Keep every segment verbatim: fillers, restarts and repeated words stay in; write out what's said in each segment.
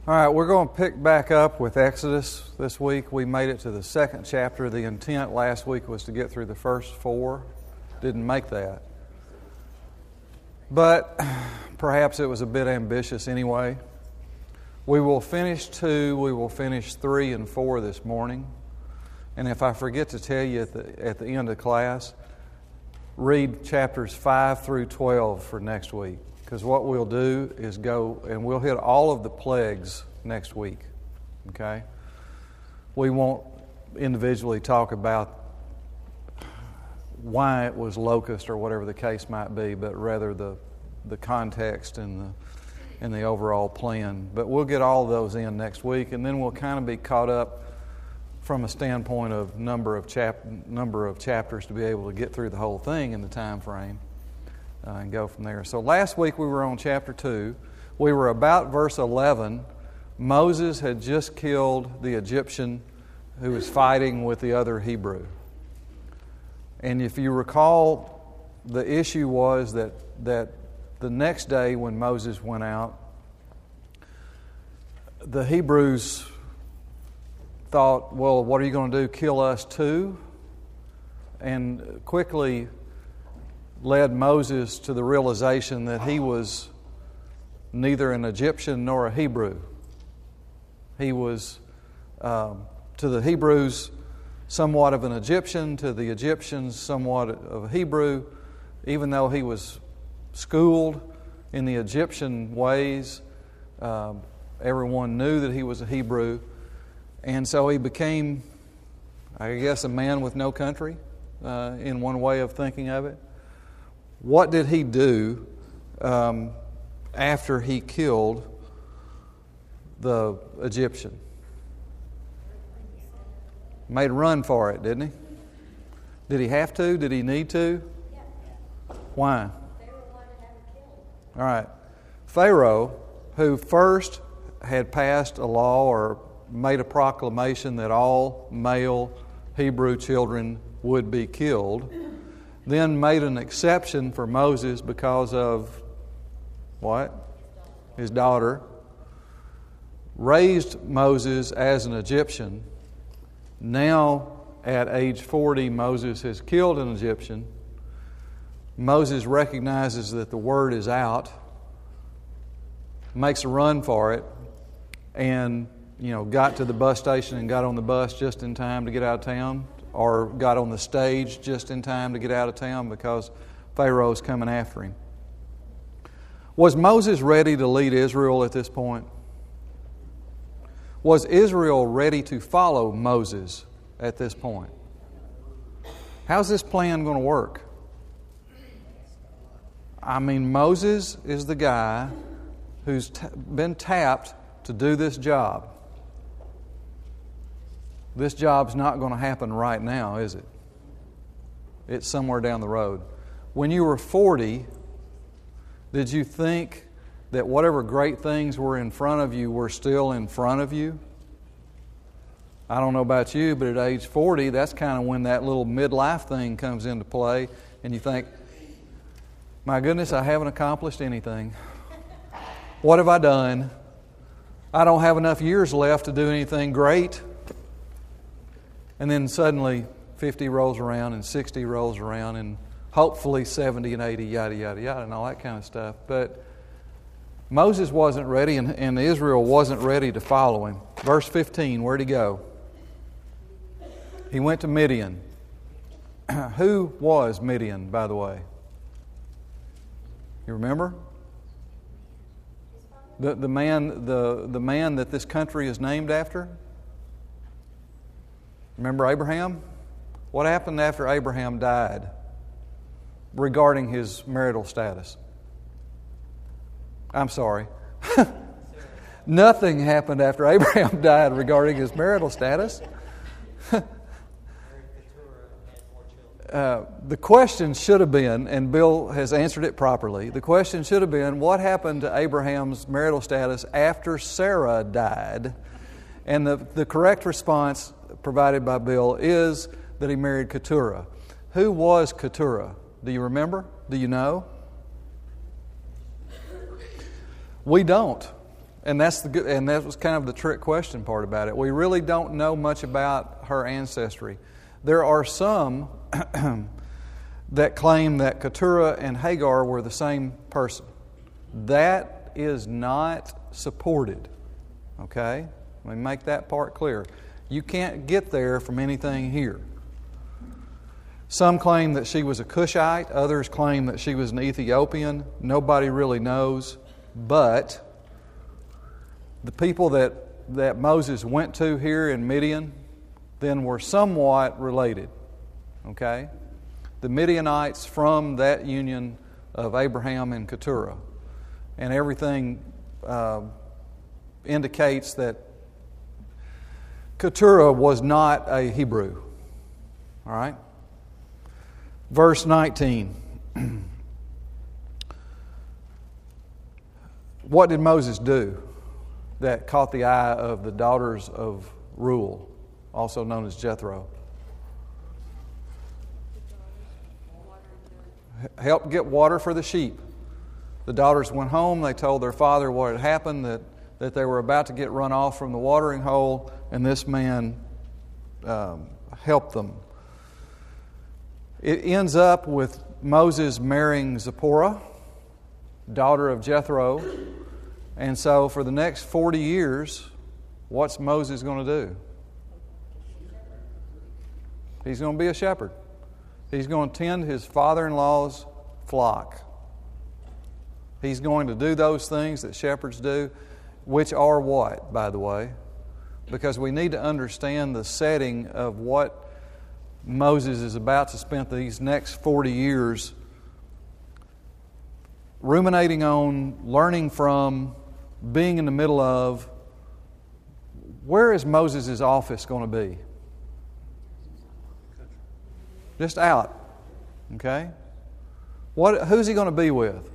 All right, we're going to pick back up with Exodus this week. We made it to the second chapter. The intent last week was to get through the first four. Didn't make that. But perhaps it was a bit ambitious anyway. We will finish two, we will finish three and four this morning. And if I forget to tell you at the, at the end of class, read chapters five through twelve for next week. Because what we'll do is go, and we'll hit all of the plagues next week, okay? We won't individually talk about why it was locust or whatever the case might be, but rather the the context and the and the overall plan. But we'll get all of those in next week, and then we'll kind of be caught up from a standpoint of number of chap number of chapters to be able to get through the whole thing in the time frame. Uh, and go from there. So last week we were on chapter two. We were about verse eleven. Moses had just killed the Egyptian who was fighting with the other Hebrew. And if you recall, the issue was that, that the next day when Moses went out, the Hebrews thought, well, what are you going to do, kill us too? And quickly led Moses to the realization that he was neither an Egyptian nor a Hebrew. He was, um, to the Hebrews, somewhat of an Egyptian, to the Egyptians, somewhat of a Hebrew, even though he was schooled in the Egyptian ways. Um, everyone knew that he was a Hebrew, and so he became, I guess, a man with no country, uh, in one way of thinking of it. What did he do um, after he killed the Egyptian? Made a run for it, didn't he? Did he have to? Did he need to? Why? All right. Pharaoh, who first had passed a law or made a proclamation that all male Hebrew children would be killed, then made an exception for Moses because of what? His daughter. Raised Moses as an Egyptian. Now, at age forty, Moses has killed an Egyptian. Moses recognizes that the word is out, makes a run for it, and, you know, got to the bus station and got on the bus just in time to get out of town, or got on the stage just in time to get out of town because Pharaoh's coming after him. Was Moses ready to lead Israel at this point? Was Israel ready to follow Moses at this point? How's this plan going to work? I mean, Moses is the guy who's t- been tapped to do this job. This job's not going to happen right now, is it? It's somewhere down the road. When you were forty, did you think that whatever great things were in front of you were still in front of you? I don't know about you, but at age forty, that's kind of when that little midlife thing comes into play, and you think, my goodness, I haven't accomplished anything. What have I done? I don't have enough years left to do anything great. And then suddenly fifty rolls around and sixty rolls around and hopefully seventy and eighty, yada, yada, yada, and all that kind of stuff. But Moses wasn't ready and, and Israel wasn't ready to follow him. Verse fifteen, where'd he go? He went to Midian. Who was Midian, by the way? You remember? The, the, man, the, the man that this country is named after? Remember Abraham? What happened after Abraham died regarding his marital status? I'm sorry. Nothing happened after Abraham died regarding his marital status. uh, the question should have been, and Bill has answered it properly, the question should have been, what happened to Abraham's marital status after Sarah died? And the, the correct response provided by Bill is that he married Keturah. Who was Keturah? Do you remember? Do you know? We don't. And that's the good, and that was kind of the trick question part about it. We really don't know much about her ancestry. There are some that claim that Keturah and Hagar were the same person. That is not supported. Okay? Let me make that part clear. You can't get there from anything here. Some claim that she was a Cushite. Others claim that she was an Ethiopian. Nobody really knows. But the people that, that Moses went to here in Midian then were somewhat related. Okay? The Midianites from that union of Abraham and Keturah. And everything uh, indicates that Keturah was not a Hebrew. All right? Verse nineteen. What did Moses do that caught the eye of the daughters of Reuel, also known as Jethro? Help get water for the sheep. The daughters went home. They told their father what had happened, that, that they were about to get run off from the watering hole, and this man um, helped them. It ends up with Moses marrying Zipporah, daughter of Jethro. And so for the next forty years, what's Moses going to do? He's going to be a shepherd. He's going to tend his father-in-law's flock. He's going to do those things that shepherds do, which are what, by the way? Because we need to understand the setting of what Moses is about to spend these next forty years ruminating on, learning from, being in the middle of. Where is Moses' office going to be? Just out. Okay? What? Who's he going to be with?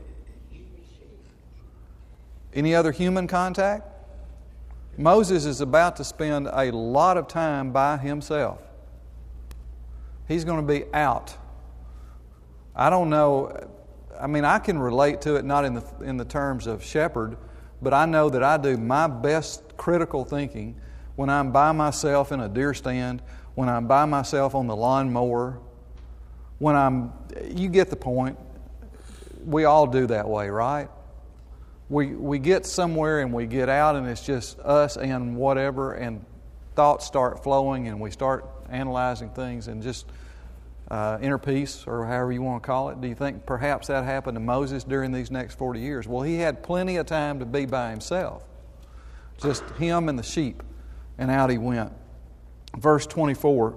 Any other human contact? Moses is about to spend a lot of time by himself. He's going to be out. I don't know. I mean, I can relate to it not in the in the terms of shepherd, but I know that I do my best critical thinking when I'm by myself in a deer stand, when I'm by myself on the lawnmower, when I'm, you get the point. We all do that way, right? We we get somewhere and we get out and it's just us and whatever, and thoughts start flowing and we start analyzing things and just uh, inner peace, or however you want to call it. Do you think perhaps that happened to Moses during these next forty years? Well, he had plenty of time to be by himself. Just him and the sheep, and out he went. Verse twenty-four.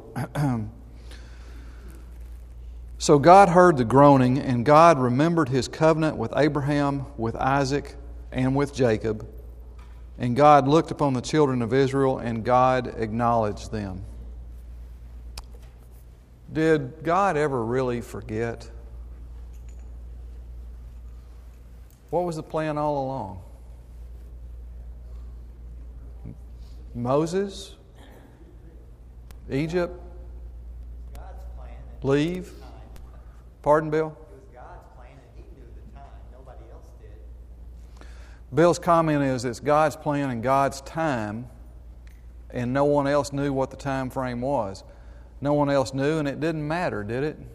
So God heard the groaning, and God remembered His covenant with Abraham, with Isaac, and with Jacob. And God looked upon the children of Israel, and God acknowledged them. Did God ever really forget? What was the plan all along? Moses? Egypt? Leave? Pardon, Bill? It was God's plan, and He knew the time. Nobody else did. Bill's comment is it's God's plan and God's time, and no one else knew what the time frame was. No one else knew, and it didn't matter, did it?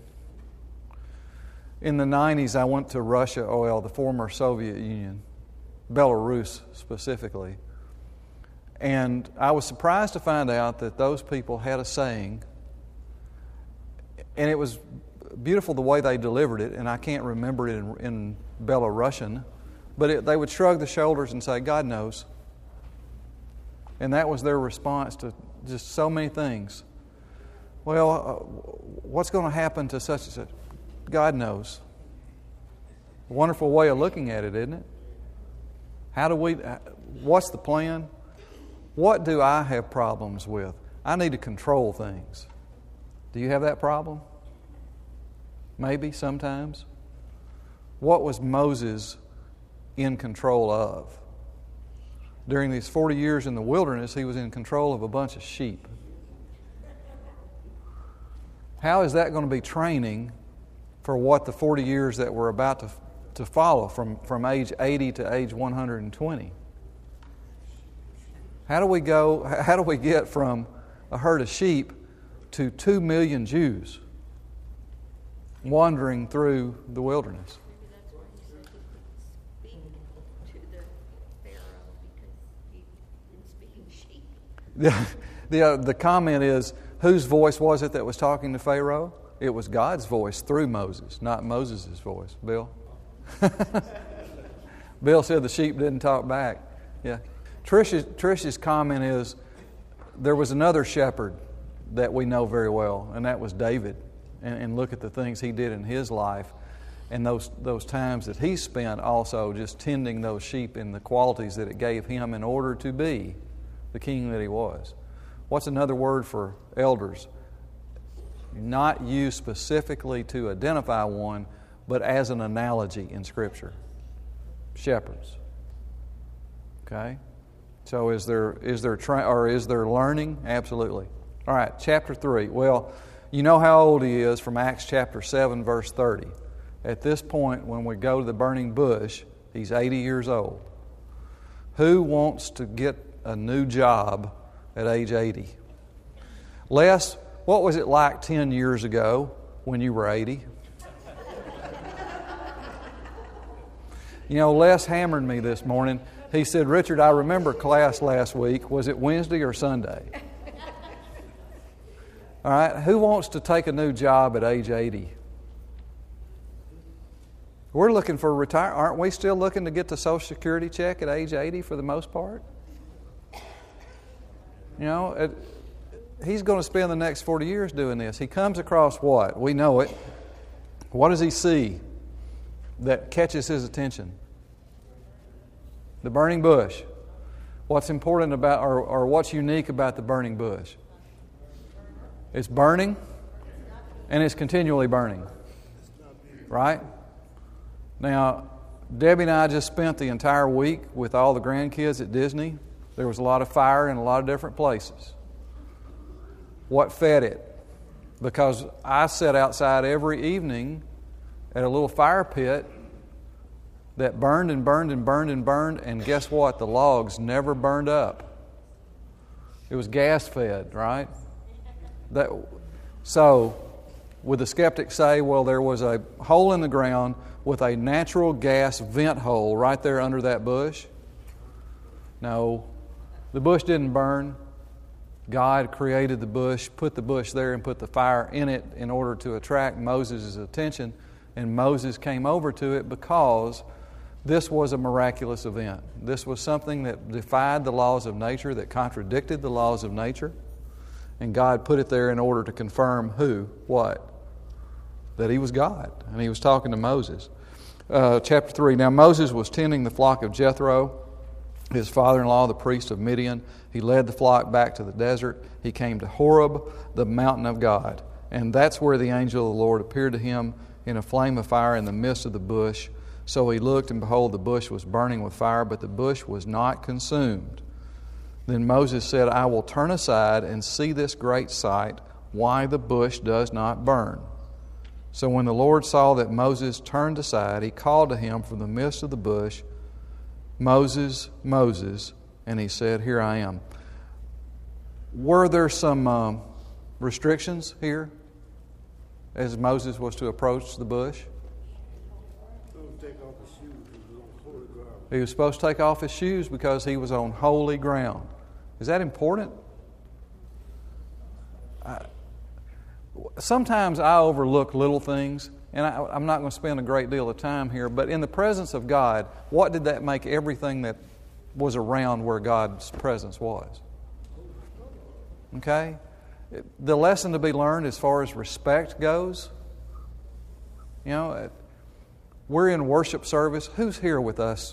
In the nineties, I went to Russia, oh well, the former Soviet Union, Belarus specifically, and I was surprised to find out that those people had a saying, and it was beautiful the way they delivered it, and I can't remember it in, in Belarusian, but it, they would shrug the shoulders and say, God knows. And that was their response to just so many things. Well, uh, what's going to happen to such and such? God knows. A wonderful way of looking at it, isn't it? How do we, what's the plan? What do I have problems with? I need to control things. Do you have that problem? Maybe, sometimes. What was Moses in control of? During these forty years in the wilderness, he was in control of a bunch of sheep. How is that going to be training for what the forty years that we're about to, to follow from, from age eighty to age one hundred twenty? How do we go, how do we get from a herd of sheep to two million Jews wandering through the wilderness? Maybe that's why he said he couldn't speak to the Pharaoh, because he didn't speak in sheep. The, the, uh, the comment is, whose voice was it that was talking to Pharaoh? It was God's voice through Moses, not Moses' voice. Bill? Bill said the sheep didn't talk back. Yeah. Trish's, Trish's comment is, there was another shepherd that we know very well, and that was David. And, and look at the things he did in his life, and those those times that he spent also just tending those sheep and the qualities that it gave him in order to be the king that he was. What's another word for elders? Not used specifically to identify one, but as an analogy in Scripture. Shepherds. Okay? So is there is there tra- or is there learning? Absolutely. All right, chapter three. Well, you know how old he is from Acts chapter seven, verse thirty. At this point, when we go to the burning bush, he's eighty years old. Who wants to get a new job at age eighty? Les, what was it like ten years ago when you were eighty? You know, Les hammered me this morning. He said, Richard, I remember class last week. Was it Wednesday or Sunday? All right, who wants to take a new job at age eighty? We're looking for retire. Aren't we still looking to get the Social Security check at age eighty for the most part? You know, it, he's going to spend the next forty years doing this. He comes across what? We know it. What does he see that catches his attention? The burning bush. What's important about, or, or what's unique about the burning bush? It's burning, and it's continually burning. Right? Now, Debbie and I just spent the entire week with all the grandkids at Disney. There was a lot of fire in a lot of different places. What fed it? Because I sat outside every evening at a little fire pit that burned and burned and burned and burned, and guess what? The logs never burned up. It was gas fed, right? That, so, would the skeptics say, well, there was a hole in the ground with a natural gas vent hole right there under that bush? No. The bush didn't burn. God created the bush, put the bush there, and put the fire in it in order to attract Moses' attention. And Moses came over to it because this was a miraculous event. This was something that defied the laws of nature, that contradicted the laws of nature. And God put it there in order to confirm who, what? That He was God. And He was talking to Moses. Uh, chapter three. Now Moses was tending the flock of Jethro, his father-in-law, the priest of Midian. He led the flock back to the desert. He came to Horeb, the mountain of God. And that's where the angel of the Lord appeared to him in a flame of fire in the midst of the bush. So he looked, and behold, the bush was burning with fire, but the bush was not consumed. Then Moses said, I will turn aside and see this great sight, why the bush does not burn. So when the Lord saw that Moses turned aside, He called to him from the midst of the bush, Moses, Moses, and he said, here I am. Were there some um, restrictions here as Moses was to approach the bush? He was supposed to take off his shoes because he was on holy ground. Is that important? I, sometimes I overlook little things, and I, I'm not going to spend a great deal of time here, but in the presence of God, what did that make everything that was around where God's presence was? Okay? The lesson to be learned as far as respect goes, you know, we're in worship service. Who's here with us?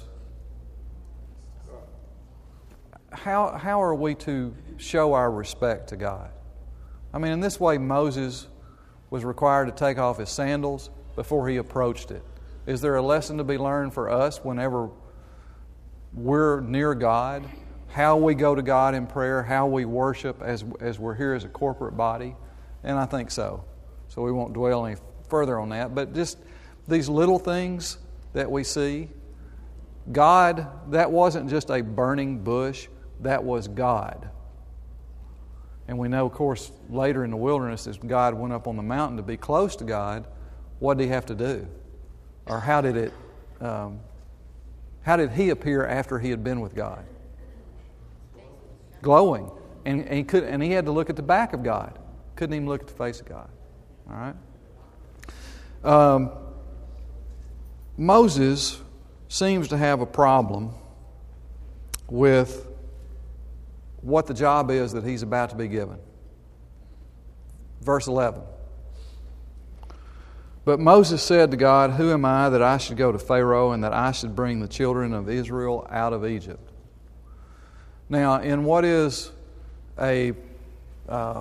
How how are we to show our respect to God? I mean, in this way, Moses was required to take off his sandals before he approached it. Is there a lesson to be learned for us whenever we're near God? How we go to God in prayer, how we worship as as we're here as a corporate body? And I think so. So we won't dwell any further on that. But just these little things that we see, God, that wasn't just a burning bush. that was God. And we know, of course, later in the wilderness, as God went up on the mountain to be close to God, what did He have to do? Or how did it? Um, how did He appear after He had been with God? Glowing, and, and he could, and He had to look at the back of God. Couldn't even look at the face of God. All right. Um, Moses seems to have a problem with what the job is that he's about to be given. Verse eleven. But Moses said to God, "Who am I that I should go to Pharaoh and that I should bring the children of Israel out of Egypt?" Now, in what is a uh,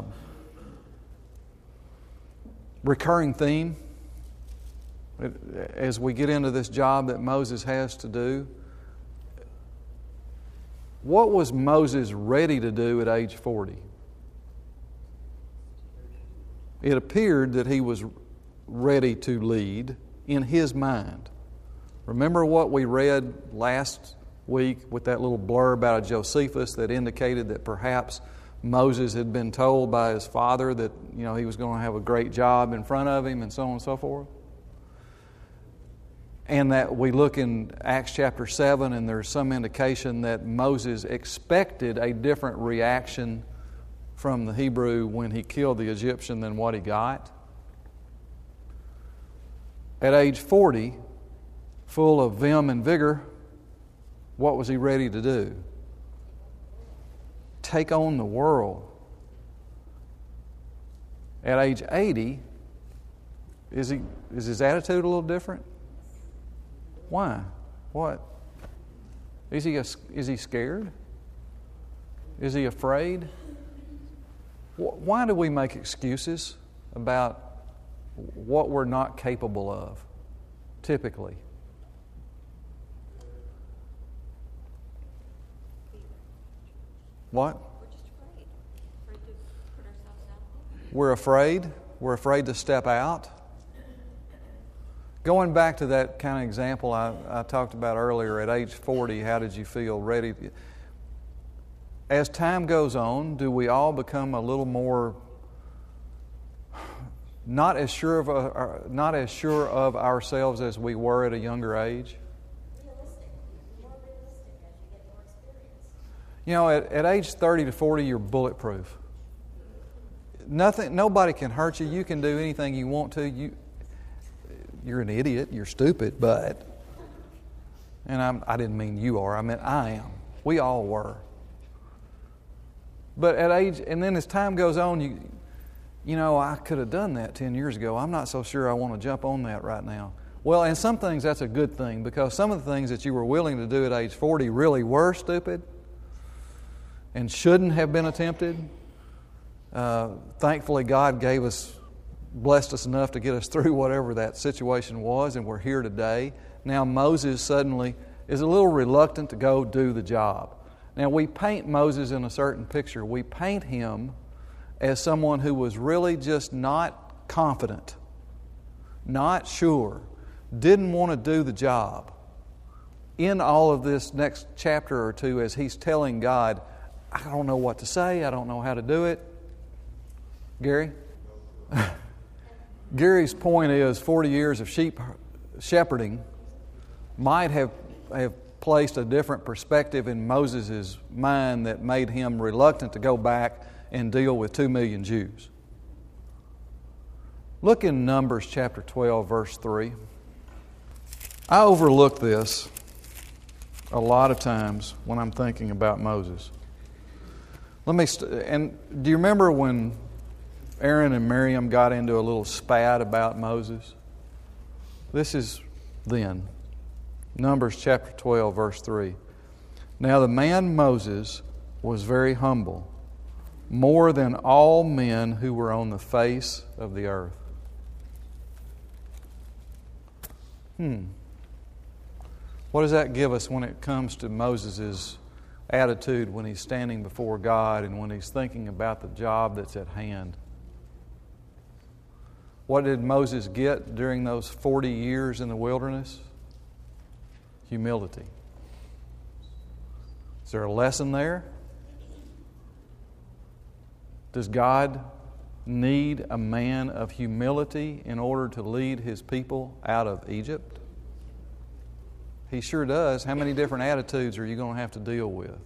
recurring theme, as we get into this job that Moses has to do, what was Moses ready to do at age forty? It appeared that he was ready to lead in his mind. Remember what we read last week with that little blurb out of Josephus that indicated that perhaps Moses had been told by his father that, you know, he was going to have a great job in front of him and so on and so forth? And that we look in Acts chapter seven and there's some indication that Moses expected a different reaction from the Hebrew when he killed the Egyptian than what he got. At age forty, full of vim and vigor, what was he ready to do? Take on the world. At age eighty, is he is his attitude a little different? Why? What? Is he a, is he scared? Is he afraid? Why do we make excuses about what we're not capable of, typically? What? We're just afraid. Afraid to put ourselves out there. We're afraid. We're afraid to step out. Going back to that kind of example I, I talked about earlier, at age forty, how did you feel ready? As time goes on, do we all become a little more not as sure of uh, not as sure of ourselves as we were at a younger age? Realistic. More realistic as you get more experience. You know, at, at age thirty to forty, you're bulletproof. Nothing, nobody can hurt you. You can do anything you want to. You, you're an idiot. You're stupid, but, and I'm, I didn't mean you are. I meant I am. We all were. But at age, and then as time goes on, you, you know, I could have done that ten years ago. I'm not so sure I want to jump on that right now. Well, and some things that's a good thing, because some of the things that you were willing to do at age forty really were stupid and shouldn't have been attempted. Uh, thankfully, God gave us, blessed us enough to get us through whatever that situation was, and we're here today. Now Moses suddenly is a little reluctant to go do the job. Now we paint Moses in a certain picture. We paint him as someone who was really just not confident, not sure, didn't want to do the job. In all of this next chapter or two, as he's telling God, I don't know what to say, I don't know how to do it. Gary? Gary's point is forty years of sheep shepherding might have, have placed a different perspective in Moses' mind that made him reluctant to go back and deal with two million Jews. Look in Numbers chapter twelve, verse three. I overlook this a lot of times when I'm thinking about Moses. Let me, st- and do you remember when Aaron and Miriam got into a little spat about Moses? This is then. Numbers chapter twelve, verse three. Now the man Moses was very humble, more than all men who were on the face of the earth. Hmm. What does that give us when it comes to Moses' attitude when he's standing before God and when he's thinking about the job that's at hand? What did Moses get during those forty years in the wilderness? Humility. Is there a lesson there? Does God need a man of humility in order to lead His people out of Egypt? He sure does. How many different attitudes are you going to have to deal with?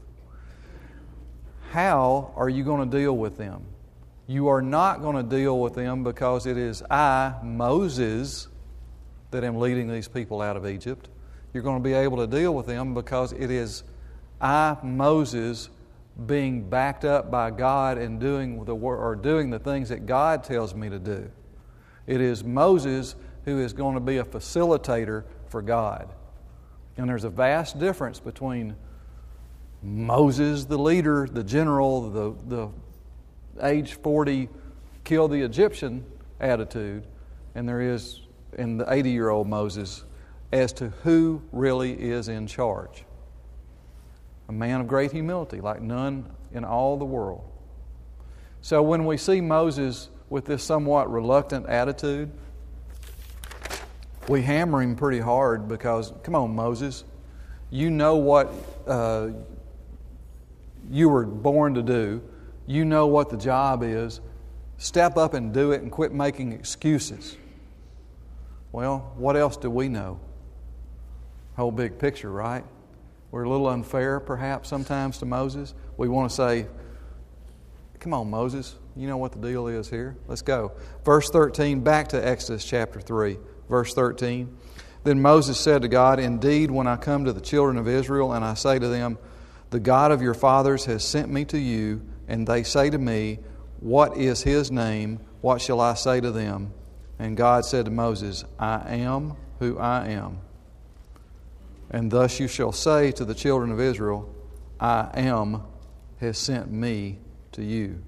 How are you going to deal with them? You are not going to deal with them because it is I, Moses, that am leading these people out of Egypt. You're going to be able to deal with them because it is I, Moses, being backed up by God and doing the or doing the things that God tells me to do. It is Moses who is going to be a facilitator for God. And there's a vast difference between Moses, the leader, the general, the, the age forty, kill the Egyptian attitude, and there is in the eighty-year-old Moses as to who really is in charge. A man of great humility, like none in all the world. So when we see Moses with this somewhat reluctant attitude, we hammer him pretty hard because, come on, Moses, you know what uh, you were born to do. You know what the job is. Step up and do it and quit making excuses. Well, what else do we know? Whole big picture, right? We're a little unfair, perhaps, sometimes to Moses. We want to say, come on, Moses, you know what the deal is here. Let's go. Verse thirteen, back to Exodus chapter three. Verse thirteen. Then Moses said to God, indeed, when I come to the children of Israel and I say to them, the God of your fathers has sent me to you, and they say to me, what is His name? What shall I say to them? And God said to Moses, I am who I am. And thus you shall say to the children of Israel, I am has sent me to you.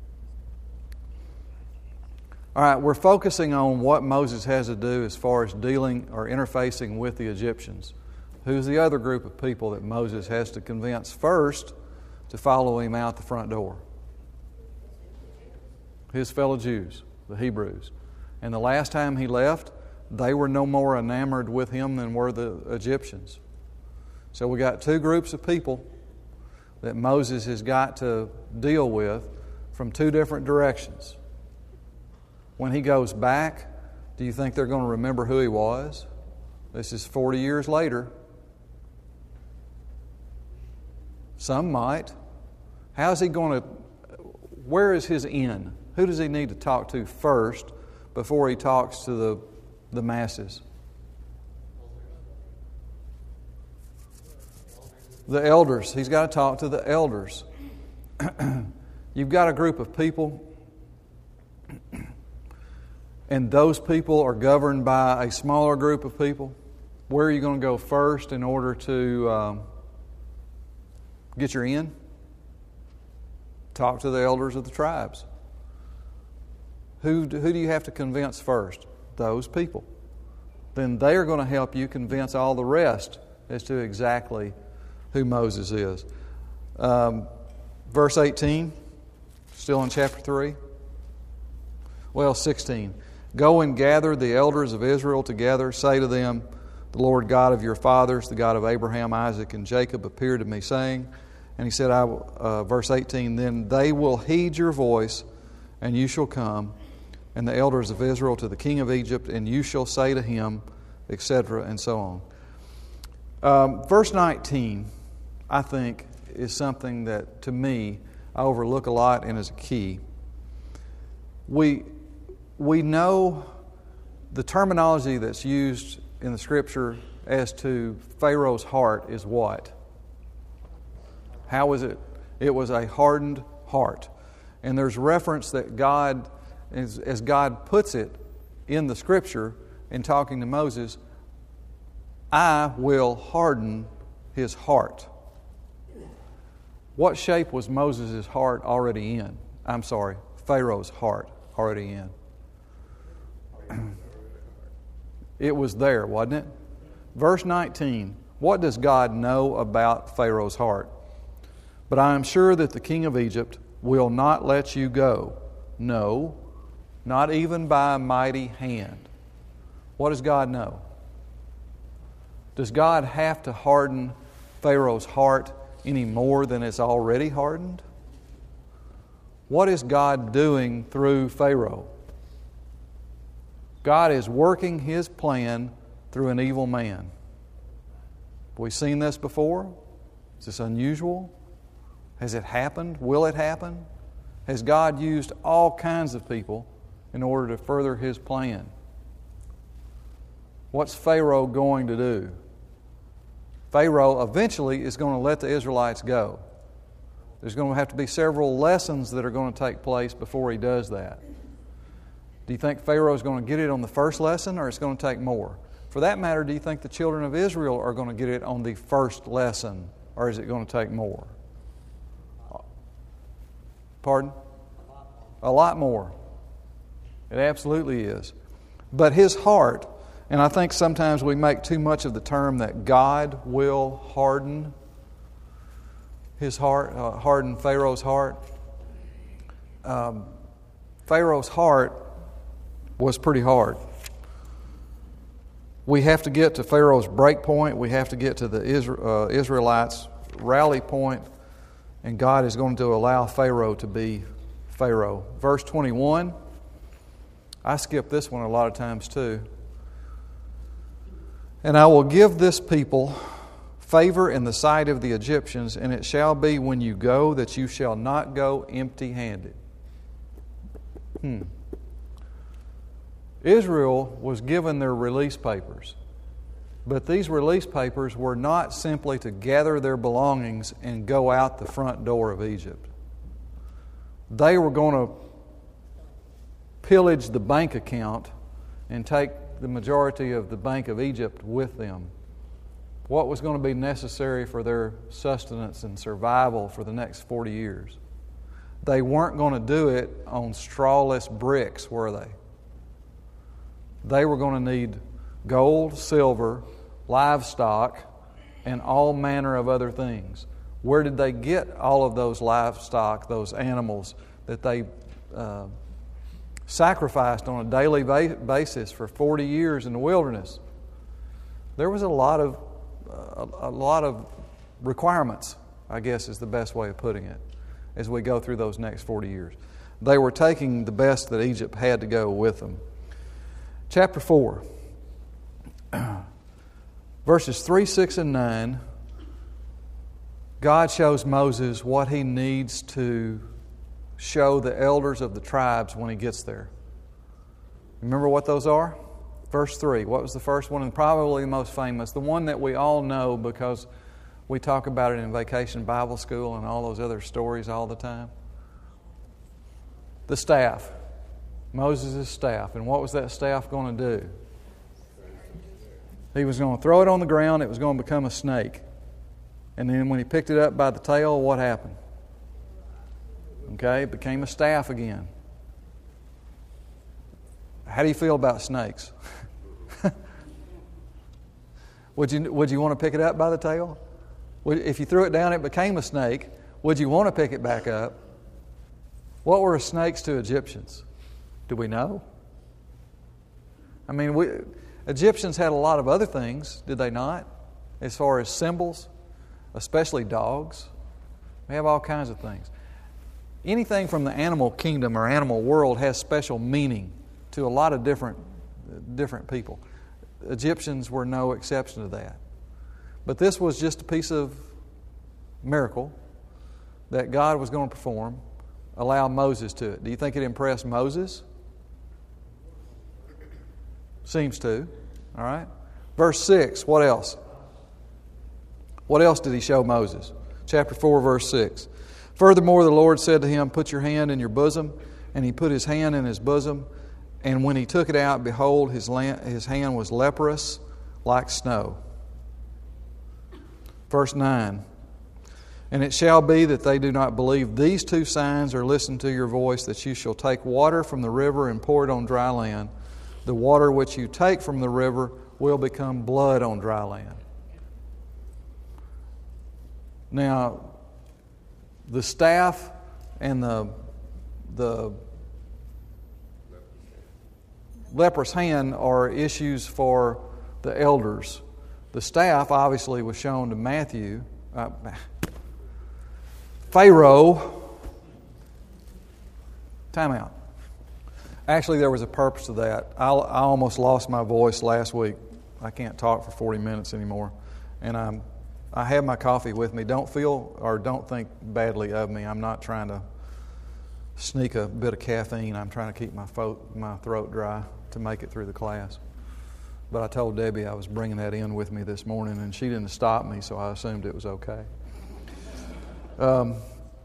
All right, we're focusing on what Moses has to do as far as dealing or interfacing with the Egyptians. Who's the other group of people that Moses has to convince first to follow him out the front door? His fellow Jews, the Hebrews. And the last time he left, they were no more enamored with him than were the Egyptians. So we got two groups of people that Moses has got to deal with from two different directions. When he goes back, do you think they're going to remember who he was? This is forty years later. Some might. How's he going to, where is his in? Who does he need to talk to first before he talks to the, the masses? The elders. He's got to talk to the elders. You've got a group of people, and those people are governed by a smaller group of people. Where are you going to go first in order to um, get your in? Talk to the elders of the tribes. Who, who do you have to convince first? Those people. Then they are going to help you convince all the rest as to exactly who Moses is. Um, verse eighteen, still in chapter three. Well, sixteen. Go and gather the elders of Israel together. Say to them, the Lord God of your fathers, the God of Abraham, Isaac, and Jacob, appeared to me, saying, and he said, I, uh, verse eighteen, then they will heed your voice, and you shall come, and the elders of Israel to the king of Egypt, and you shall say to him, et cetera, and so on. Um, verse nineteen, I think, is something that, to me, I overlook a lot and is a key. We, we know the terminology that's used in the Scripture as to Pharaoh's heart is what? How was it? It was a hardened heart. And there's reference that God, as, as God puts it in the Scripture in talking to Moses, I will harden his heart. What shape was Moses' heart already in? I'm sorry, Pharaoh's heart already in. It was there, wasn't it? Verse nineteen, what does God know about Pharaoh's heart? But I am sure that the king of Egypt will not let you go. No, not even by a mighty hand. What does God know? Does God have to harden Pharaoh's heart any more than it's already hardened? what is God doing through Pharaoh? God is working His plan through an evil man. Have we seen this before? Is this unusual? Has it happened? Will it happen? Has God used all kinds of people in order to further His plan? What's Pharaoh going to do? Pharaoh eventually is going to let the Israelites go. There's going to have to be several lessons that are going to take place before he does that. Do you think Pharaoh is going to get it on the first lesson, or it's going to take more? For that matter, do you think the children of Israel are going to get it on the first lesson, or is it going to take more? Pardon? A lot more. It absolutely is. But his heart, and I think sometimes we make too much of the term that God will harden his heart, uh, harden Pharaoh's heart. Um, Pharaoh's heart was pretty hard. We have to get to Pharaoh's break point. We have to get to the Isra- uh, Israelites' rally point, and God is going to allow Pharaoh to be Pharaoh. Verse twenty-one, I skip this one a lot of times too. And I will give this people favor in the sight of the Egyptians, and it shall be when you go that you shall not go empty-handed. Hmm. Israel was given their release papers, but these release papers were not simply to gather their belongings and go out the front door of Egypt. They were going to pillage the bank account and take the majority of the Bank of Egypt with them. What was going to be necessary for their sustenance and survival for the next forty years? They weren't going to do it on strawless bricks, were they? They were going to need gold, silver, livestock, and all manner of other things. Where did they get all of those livestock, those animals that they uh, sacrificed on a daily ba- basis for forty years in the wilderness? There was a lot of uh, a lot of requirements, I guess is the best way of putting it, as we go through those next forty years. They were taking the best that Egypt had to go with them. Chapter four, verses three, six, and nine, God shows Moses what he needs to show the elders of the tribes when he gets there. Remember what those are? Verse three, what was the first one, and probably the most famous, the one that we all know because we talk about it in Vacation Bible School and all those other stories all the time? The staff. Moses' staff. And what was that staff going to do? He was going to throw it on the ground. It was going to become a snake. And then when he picked it up by the tail, what happened? Okay, it became a staff again. How do you feel about snakes? would you would you want to pick it up by the tail? Would, if you threw it down, it became a snake. Would you want to pick it back up? What were snakes to Egyptians? Do we know? I mean, we, Egyptians had a lot of other things, did they not? As far as symbols, especially dogs. They have all kinds of things. Anything from the animal kingdom or animal world has special meaning to a lot of different, different people. Egyptians were no exception to that. But this was just a piece of miracle that God was going to perform, allow Moses to it. Do you think it impressed Moses? Seems to. All right. Verse six, what else? What else did he show Moses? Chapter four, verse six. Furthermore, the Lord said to him, put your hand in your bosom. And he put his hand in his bosom. And when he took it out, behold, his, land, his hand was leprous like snow. Verse nine. And it shall be that they do not believe these two signs or listen to your voice, that you shall take water from the river and pour it on dry land. The water which you take from the river will become blood on dry land. Now, the staff and the the leprous hand are issues for the elders. The staff obviously was shown to Matthew. Uh, Pharaoh Time out. Actually, there was a purpose to that. I, I almost lost my voice last week. I can't talk for forty minutes anymore. And I'm, I have my coffee with me. Don't feel or don't think badly of me. I'm not trying to sneak a bit of caffeine. I'm trying to keep my, fo- my throat dry to make it through the class. But I told Debbie I was bringing that in with me this morning, and she didn't stop me, so I assumed it was okay. Um,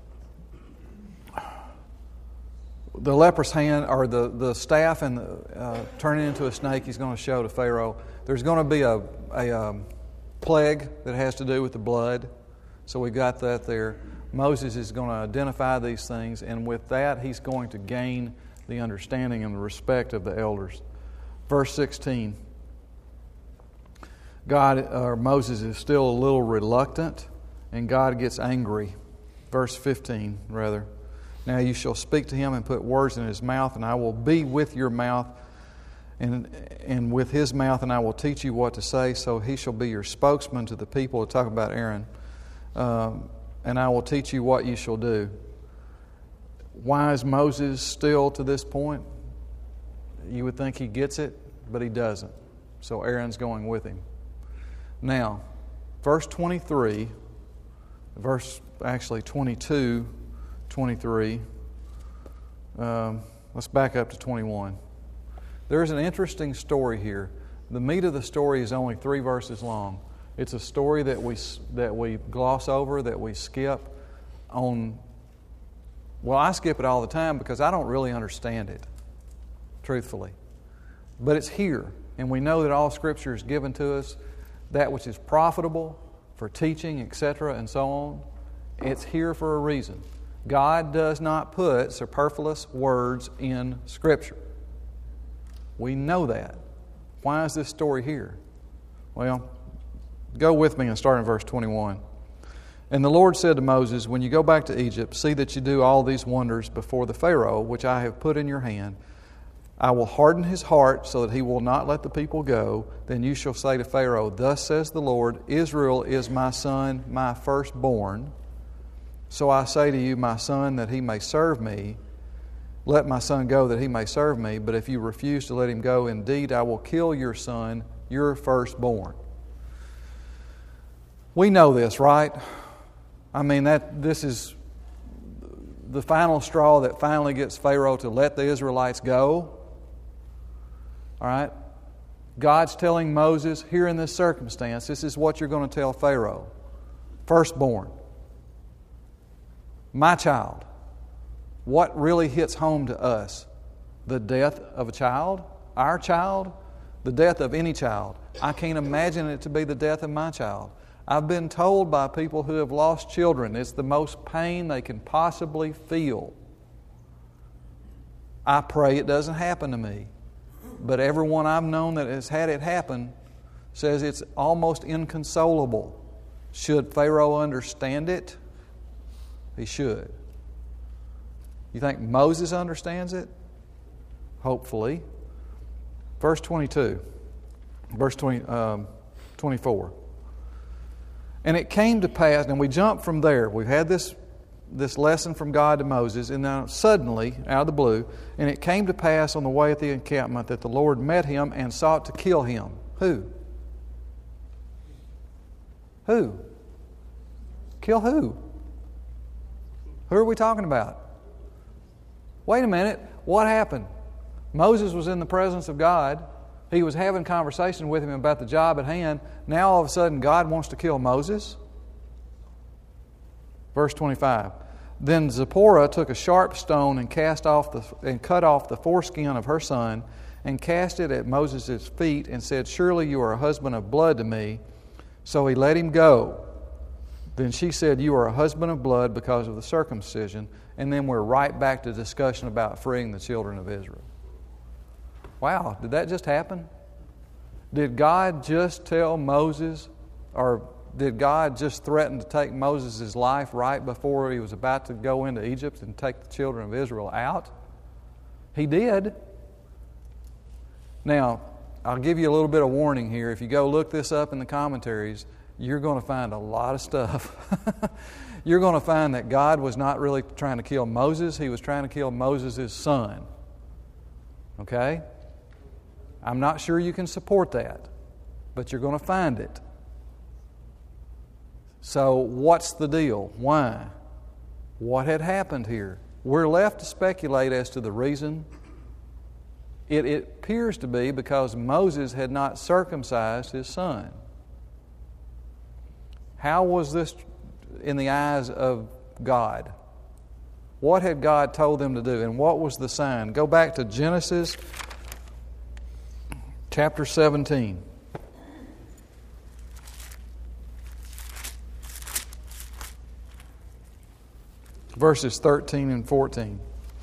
the leper's hand, or the, the staff, and the, uh, turning into a snake, he's going to show to Pharaoh. There's going to be a, a um, plague that has to do with the blood, so we got that there. Moses is going to identify these things, and with that, he's going to gain the understanding and the respect of the elders. Verse sixteen. God, or Moses is still a little reluctant, and God gets angry. Verse fifteen, rather. Now you shall speak to him and put words in his mouth, and I will be with your mouth and and with his mouth, and I will teach you what to say. So he shall be your spokesman to the people. We'll talk about Aaron. Um, and I will teach you what you shall do. Why is Moses still to this point? You would think he gets it, but he doesn't. So Aaron's going with him. Now, verse twenty-three, verse actually twenty-two, twenty-three, um, let's back up to twenty-one. There's an interesting story here. The meat of the story is only three verses long. It's a story that we that we gloss over, that we skip on. Well, I skip it all the time because I don't really understand it, truthfully. But it's here, and we know that all Scripture is given to us, that which is profitable for teaching, et cetera, and so on. It's here for a reason. God does not put superfluous words in Scripture. We know that. Why is this story here? Well, go with me and start in verse twenty-one. And the Lord said to Moses, when you go back to Egypt, see that you do all these wonders before the Pharaoh, which I have put in your hand. I will harden his heart so that he will not let the people go. Then you shall say to Pharaoh, thus says the Lord, Israel is my son, my firstborn. So I say to you, my son, that he may serve me. Let my son go that he may serve me. But if you refuse to let him go, indeed I will kill your son, your firstborn. We know this, right? I mean, that this is the final straw that finally gets Pharaoh to let the Israelites go. All right? God's telling Moses, here in this circumstance, this is what you're going to tell Pharaoh. Firstborn. My child. What really hits home to us? The death of a child? Our child? The death of any child. I can't imagine it to be the death of my child. I've been told by people who have lost children, it's the most pain they can possibly feel. I pray it doesn't happen to me. But everyone I've known that has had it happen says it's almost inconsolable. Should Pharaoh understand it? He should. You think Moses understands it? Hopefully. Verse twenty-two. Verse twenty, um, twenty-four. And it came to pass, and we jump from there. We've had this this lesson from God to Moses, and now suddenly, out of the blue, and it came to pass on the way at the encampment that the Lord met him and sought to kill him. Who? Who? Kill who? Who are we talking about? Wait a minute. What happened? Moses was in the presence of God. He was having conversation with him about the job at hand. Now all of a sudden God wants to kill Moses? Verse twenty-five. Then Zipporah took a sharp stone and cast off the and cut off the foreskin of her son and cast it at Moses' feet and said, surely you are a husband of blood to me. So he let him go. Then she said, you are a husband of blood because of the circumcision. And then we're right back to discussion about freeing the children of Israel. Wow, did that just happen? Did God just tell Moses, or did God just threaten to take Moses' life right before he was about to go into Egypt and take the children of Israel out? He did. Now, I'll give you a little bit of warning here. If you go look this up in the commentaries, you're going to find a lot of stuff. You're going to find that God was not really trying to kill Moses. He was trying to kill Moses' son. Okay? I'm not sure you can support that, but you're going to find it. So what's the deal? Why? What had happened here? We're left to speculate as to the reason. It, it appears to be because Moses had not circumcised his son. How was this in the eyes of God? What had God told them to do, and what was the sign? Go back to Genesis chapter seventeen. Verses thirteen and fourteen.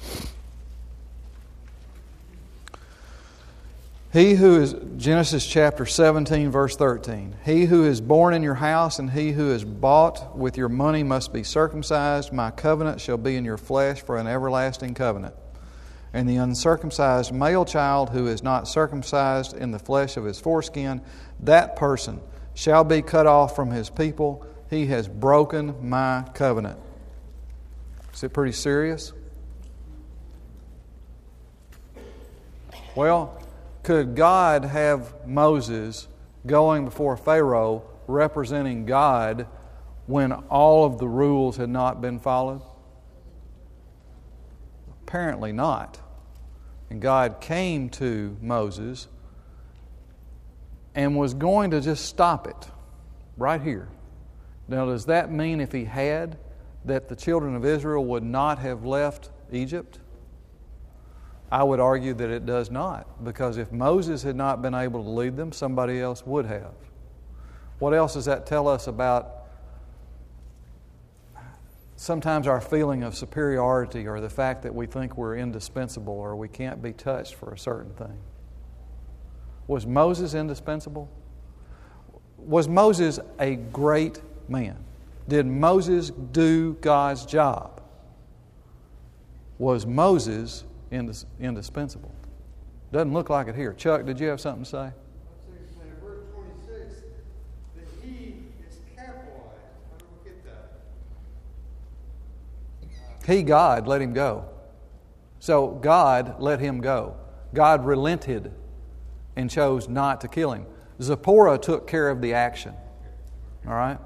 He who is, Genesis chapter seventeen, verse thirteen. He who is born in your house and he who is bought with your money must be circumcised. My covenant shall be in your flesh for an everlasting covenant. And the uncircumcised male child who is not circumcised in the flesh of his foreskin, that person shall be cut off from his people. He has broken my covenant. Is it pretty serious? Well, could God have Moses going before Pharaoh representing God when all of the rules had not been followed? Apparently not. And God came to Moses and was going to just stop it right here. Now, does that mean if he had, that the children of Israel would not have left Egypt? I would argue that it does not, because if Moses had not been able to lead them, somebody else would have. What else does that tell us about sometimes our feeling of superiority, or the fact that we think we're indispensable or we can't be touched for a certain thing? Was Moses indispensable? Was Moses a great man? Did Moses do God's job? Was Moses indis- indispensable? Doesn't look like it here. Chuck, did you have something to say? In verse twenty-six, the he is capitalized. How do we get that? He, God, let him go. So God let him go. God relented and chose not to kill him. Zipporah took care of the action. All right?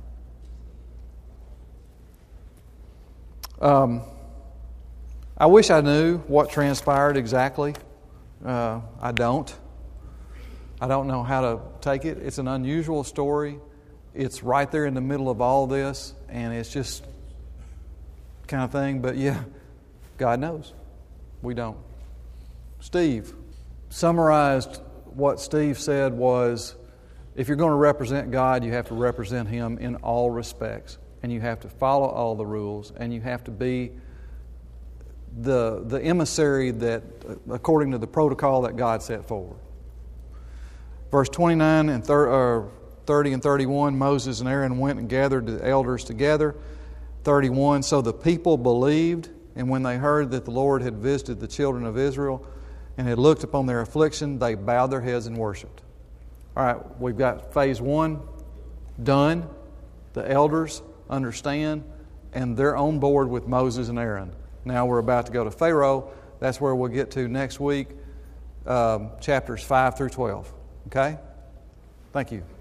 Um, I wish I knew what transpired exactly. Uh, I don't. I don't know how to take it. It's an unusual story. It's right there in the middle of all this, and it's just kind of thing. But yeah, God knows. We don't. Steve summarized what Steve said was, if you're going to represent God, you have to represent Him in all respects. And you have to follow all the rules, and you have to be the the emissary that, according to the protocol that God set forward. Verse twenty-nine and thirty and thirty-one, Moses and Aaron went and gathered the elders together. thirty-one, so the people believed, and when they heard that the Lord had visited the children of Israel and had looked upon their affliction, they bowed their heads and worshipped. All right, we've got phase one done. The elders understand, and they're on board with Moses and Aaron. Now we're about to go to Pharaoh. That's where we'll get to next week, um, chapters five through twelve. Okay? Thank you.